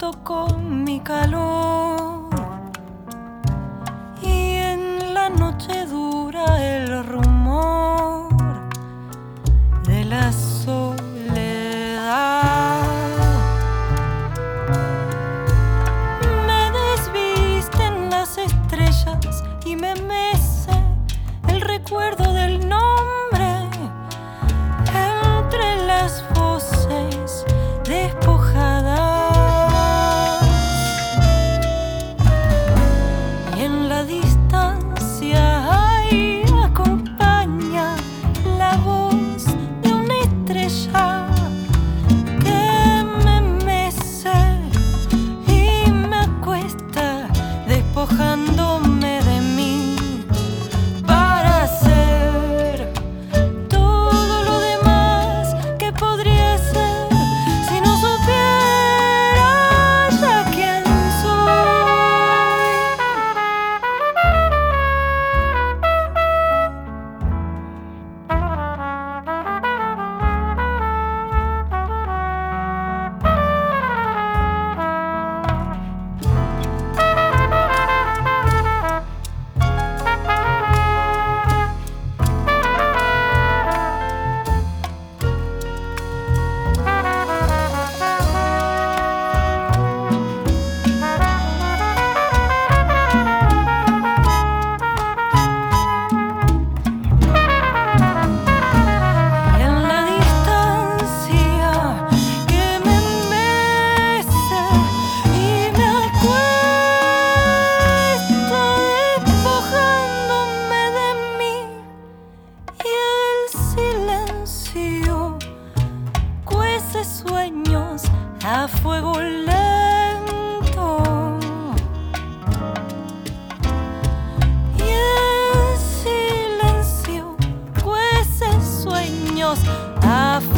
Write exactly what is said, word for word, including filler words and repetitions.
con mi calor, y en la noche dura el rumor de la soledad. Me desvisten las estrellas y me mece el recuerdo del nombre entre las voces despojadas. Y en la distancia ahí acompaña la voz de una estrella que me mece y me acuesta despojándome de mí para hacer todo lo demás que podría ser si no supiera ya quién sueños a fuego lento, y el silencio cuece sueños a fuego